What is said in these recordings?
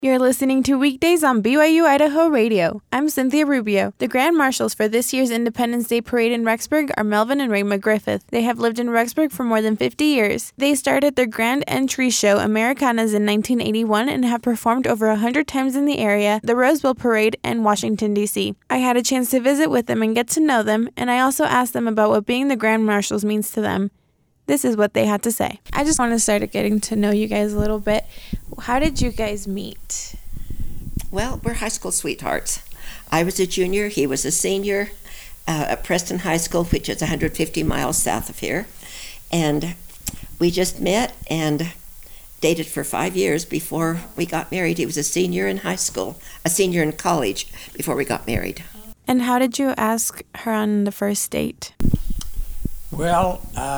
You're listening to Weekdays on BYU Idaho Radio. I'm Cynthia Rubio. The Grand Marshals for this year's Independence Day Parade in Rexburg are Melvin and Rayma Griffith. They have lived in Rexburg for more than 50 years. They started their grand entry show, Americanas, in 1981 and have performed over 100 times in the area, the Rose Bowl Parade, and Washington, D.C. I had a chance to visit with them and get to know them, and I also asked them about what being the Grand Marshals means to them. This is what they had to say. I just want to start getting to know you guys a little bit. How did you guys meet? Well, we're high school sweethearts. I was a junior, he was a senior at Preston High School, which is 150 miles south of here. And we just met and dated for 5 years before we got married. He was a senior in high school, a senior in college before we got married. And how did you ask her on the first date? Well,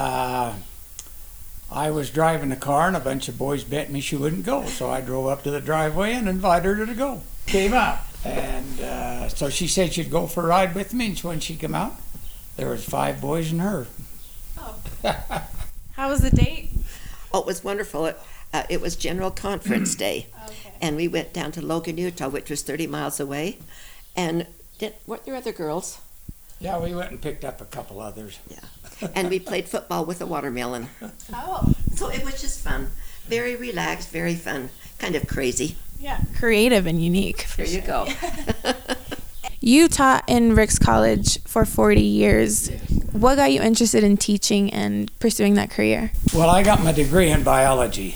I was driving the car and a bunch of boys bet me she wouldn't go. So I drove up to the driveway and invited her to go. Came up. And so she said she'd go for a ride with me. And when she came out, there was 5 boys and her. Oh. How was the date? Oh, it was wonderful. It was General Conference Day. Okay. And we went down to Logan, Utah, which was 30 miles away. And weren't there other girls? Yeah, we went and picked up a couple others. Yeah. And we played football with a watermelon. Oh. So it was just fun. Very relaxed, very fun. Kind of crazy. Yeah. Creative and unique. There you go. You taught in Ricks College for 40 years. What got you interested in teaching and pursuing that career? Well, I got my degree in biology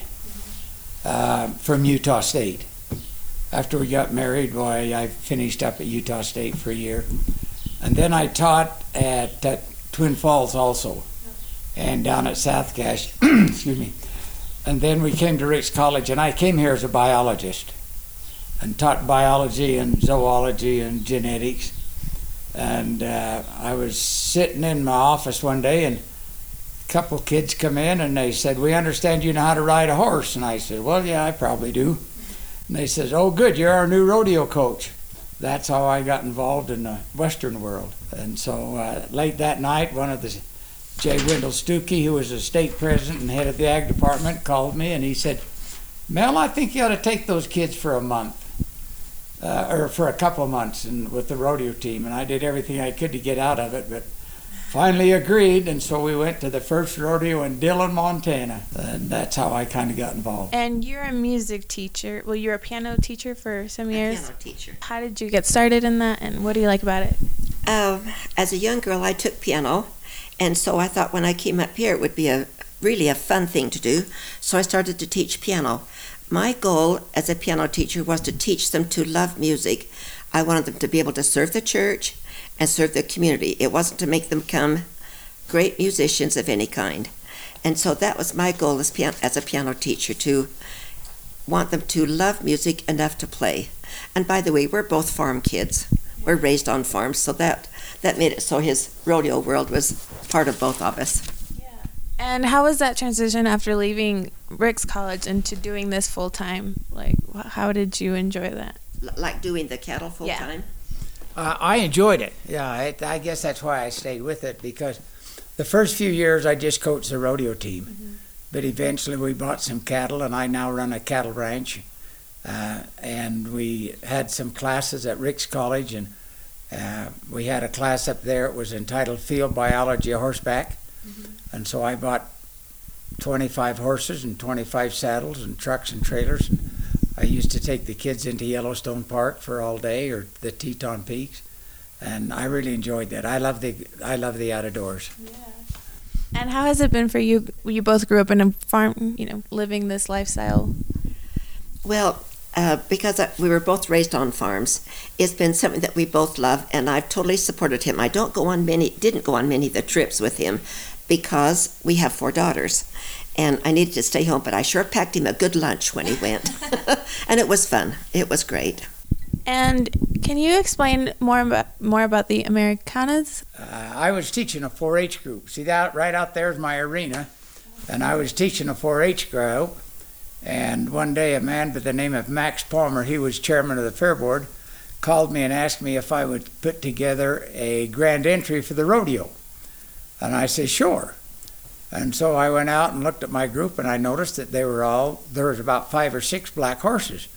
from Utah State. After we got married, boy, I finished up at Utah State for a year. And then I taught at Twin Falls also, and down at South Cache, excuse me. And then we came to Ricks College, and I came here as a biologist and taught biology and zoology and genetics. And I was sitting in my office one day, and a couple kids come in, and they said, "We understand you know how to ride a horse." And I said, "Well, yeah, I probably do." And they said, "Oh, good, you're our new rodeo coach." That's how I got involved in the Western world. And so late that night, one of the J. Wendell Stuckey, who was the state president and head of the ag department, called me and he said, "Mel, I think you ought to take those kids for a month, or for a couple of months with the rodeo team." And I did everything I could to get out of it, but finally agreed. And so we went to the first rodeo in Dillon, Montana. And that's how I kind of got involved. And you're a music teacher. Well, you're a piano teacher for some years. Piano teacher. How did you get started in that, and what do you like about it? As a young girl, I took piano, and so I thought when I came up here it would be really a fun thing to do, so I started to teach piano. My goal as a piano teacher was to teach them to love music. I wanted them to be able to serve the church and serve the community. It wasn't to make them become great musicians of any kind. And so that was my goal as a piano teacher, to want them to love music enough to play. And by the way, we're both farm kids. We're raised on farms, so that made it so his rodeo world was part of both of us. Yeah. And how was that transition after leaving Ricks College into doing this full time? Like, how did you enjoy that? Like doing the cattle full time? I enjoyed it. Yeah, I guess that's why I stayed with it, because the first few years I just coached the rodeo team. Mm-hmm. But eventually we bought some cattle, and I now run a cattle ranch. And we had some classes at Ricks College, and we had a class up there. It was entitled Field Biology of Horseback. Mm-hmm. And so I bought 25 horses and 25 saddles and trucks and trailers. And I used to take the kids into Yellowstone Park for all day, or the Teton Peaks, and I really enjoyed that. I love the outdoors. Yeah. And how has it been for you? You both grew up in a farm, living this lifestyle. Well, because we were both raised on farms, it's been something that we both love, and I've totally supported him. I didn't go on many of the trips with him because we have 4 daughters. And I needed to stay home, but I sure packed him a good lunch when he went. And it was fun. It was great. And can you explain more about the Americanas? I was teaching a 4-H group. See that right out there is my arena. And I was teaching a 4-H group. And one day a man by the name of Max Palmer, he was chairman of the fair board, called me and asked me if I would put together a grand entry for the rodeo. And I said, sure. And so I went out and looked at my group, and I noticed that there was about 5 or 6 black horses.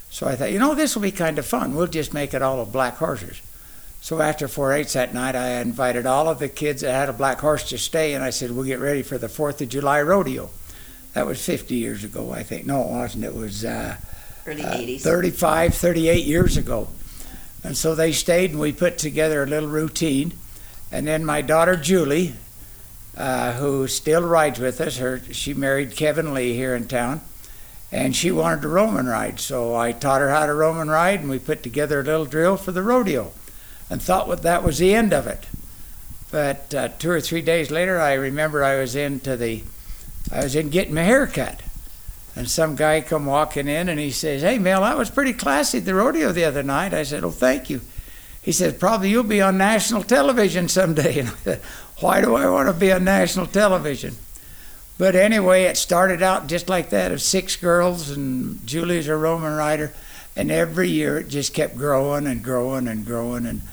So I thought, this will be kind of fun. We'll just make it all of black horses. So after 4-H that night, I invited all of the kids that had a black horse to stay, and I said, we'll get ready for the 4th of July rodeo. That was 50 years ago, I think. No, it wasn't. It was early 80s. 35, 38 years ago. And so they stayed, and we put together a little routine. And then my daughter, Julie, who still rides with us, she married Kevin Lee here in town, and she wanted to Roman ride. So I taught her how to Roman ride, and we put together a little drill for the rodeo and thought that was the end of it. But 2 or 3 days later, I remember I was in getting my hair cut. And some guy come walking in, and he says, "Hey, Mel, that was pretty classy at the rodeo the other night." I said, "Oh, thank you." He said, "Probably you'll be on national television someday." And I said, "Why do I want to be on national television?" But anyway, it started out just like that, of 6 girls, and Julie's a Roman rider. And every year it just kept growing and growing and growing. And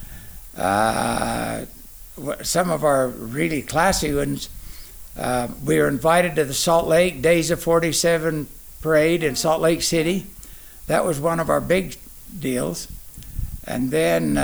some of our really classy ones, we were invited to the Salt Lake Days of 47 parade in Salt Lake City. That was one of our big deals. And then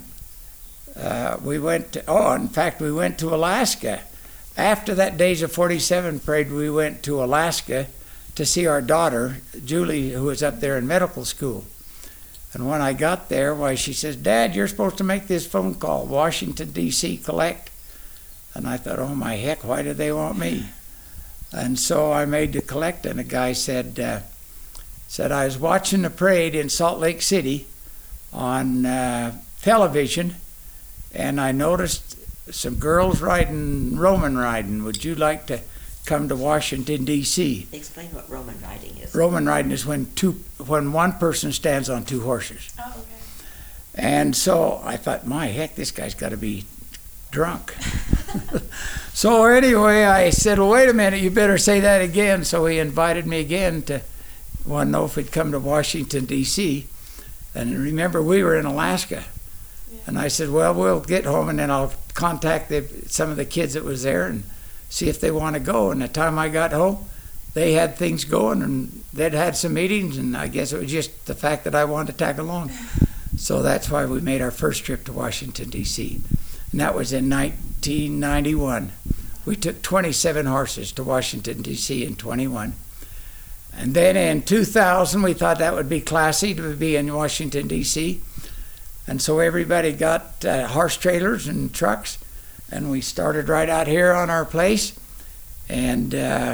we went to Alaska. After that Days of 47 parade, we went to Alaska to see our daughter, Julie, who was up there in medical school. And when I got there, she says, "Dad, you're supposed to make this phone call, Washington, D.C., collect." And I thought, oh my heck, why did they want me? And so I made the collect, and the guy said, I was watching the parade in Salt Lake City on television, and I noticed some girls Roman riding. Would you like to come to Washington, D.C.? Explain what Roman riding is. Roman riding is when one person stands on 2 horses. Oh, okay. And so I thought, my heck, this guy's got to be drunk. So anyway, I said, well, wait a minute, you better say that again. So he invited me again to want to know if we'd come to Washington, D.C. And remember, we were in Alaska. Yeah. And I said, well, we'll get home, and then I'll contact some of the kids that was there and see if they want to go. And the time I got home, they had things going, and they'd had some meetings, and I guess it was just the fact that I wanted to tag along. So that's why we made our first trip to Washington, D.C. And that was in 1991. We took 27 horses to Washington, D.C. in 21. And then in 2000, we thought that would be classy to be in Washington, D.C. And so everybody got horse trailers and trucks, and we started right out here on our place. And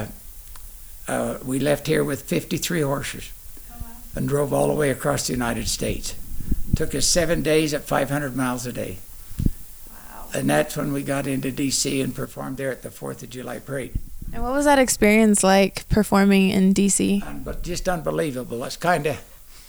we left here with 53 horses and drove all the way across the United States. Took us 7 days at 500 miles a day. Wow. And that's when we got into D.C. and performed there at the 4th of July parade. And what was that experience like, performing in D.C.? But just unbelievable. It's kind of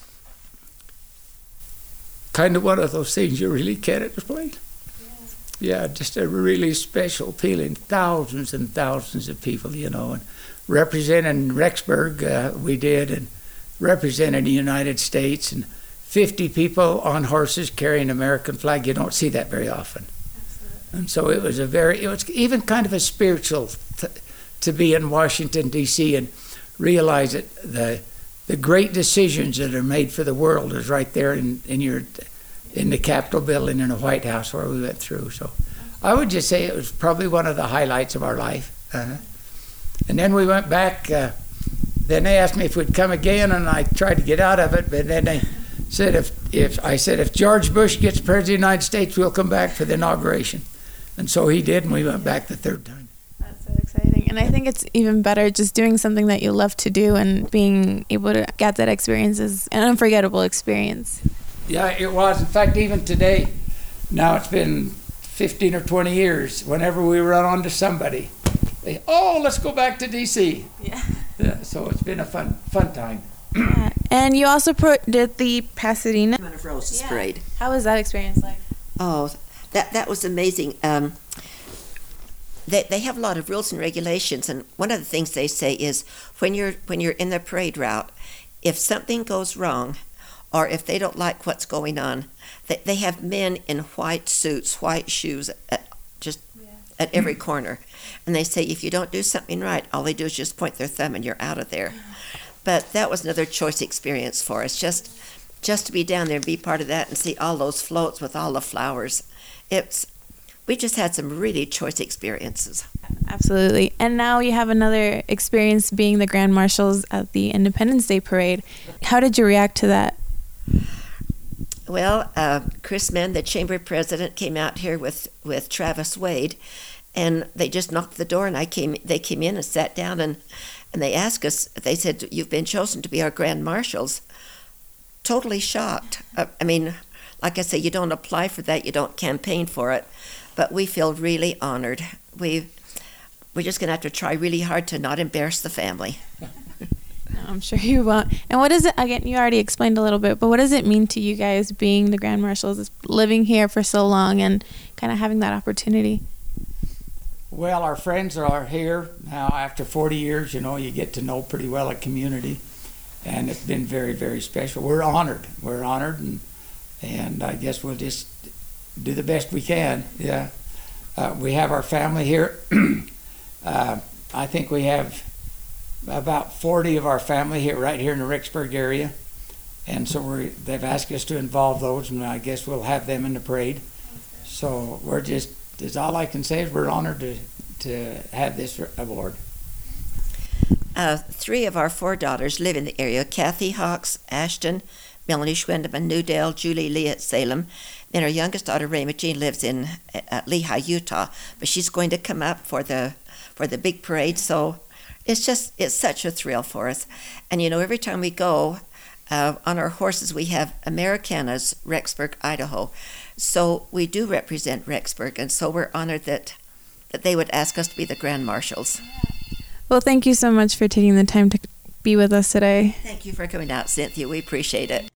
one of those things you really can't explain. Yeah, just a really special feeling. Thousands and thousands of people, and representing Rexburg, we did, and representing the United States, and 50 people on horses carrying an American flag. You don't see that very often. Absolutely. And so it was even kind of a spiritual to be in Washington, D.C. and realize that the great decisions that are made for the world is right there in the Capitol building in the White House where we went through. So I would just say it was probably one of the highlights of our life. And then we went back. Then they asked me if we'd come again, and I tried to get out of it. But then they said if George Bush gets president of the United States, we'll come back for the inauguration. And so he did, and we went back the 3rd time. That's so exciting. And I think it's even better just doing something that you love to do, and being able to get that experience is an unforgettable experience. Yeah, it was. In fact, even today, now it's been 15 or 20 years, whenever we run onto somebody, let's go back to D.C. Yeah, so it's been a fun time. And you also did the Pasadena Women of Roses parade. How was that experience like? Oh, that was amazing. They have a lot of rules and regulations, and one of the things they say is when you're in the parade route, if something goes wrong, or if they don't like what's going on, they have men in white suits, white shoes at every corner. And they say if you don't do something right, all they do is just point their thumb and you're out of there. But that was another choice experience for us, just to be down there and be part of that and see all those floats with all the flowers. We just had some really choice experiences. Absolutely. And now you have another experience being the Grand Marshals at the Independence Day Parade. How did you react to that? Well, Chris Menn, the chamber president, came out here with Travis Wade, and they just knocked the door, and they came in and sat down, and they asked us, they said, "You've been chosen to be our Grand Marshals." Totally shocked. I mean, like I say, you don't apply for that, you don't campaign for it, but we feel really honored. We're just going to have to try really hard to not embarrass the family. I'm sure you won't. And what is it, again, you already explained a little bit, but what does it mean to you guys being the Grand Marshals, living here for so long and kind of having that opportunity? Well, our friends are here now after 40 years. You get to know pretty well a community, and it's been very, very special. We're honored, and I guess we'll just do the best we can. Yeah, we have our family here. I think we have about 40 of our family here, right here in the Rexburg area, and so they've asked us to involve those, and I guess we'll have them in the parade. So is all I can say is we're honored to have this award. 3 of our 4 daughters live in the area: Kathy Hawks, Ashton, Melanie Schwendeman, Newdale, Julie Lee at Salem. Then our youngest daughter, Rayma Jean, lives in Lehi, Utah, but she's going to come up for the big parade. So it's such a thrill for us. And every time we go, on our horses we have Americanas, Rexburg, Idaho. So we do represent Rexburg, and so we're honored that they would ask us to be the Grand Marshals. Well, thank you so much for taking the time to be with us today. Thank you for coming out, Cynthia. We appreciate it.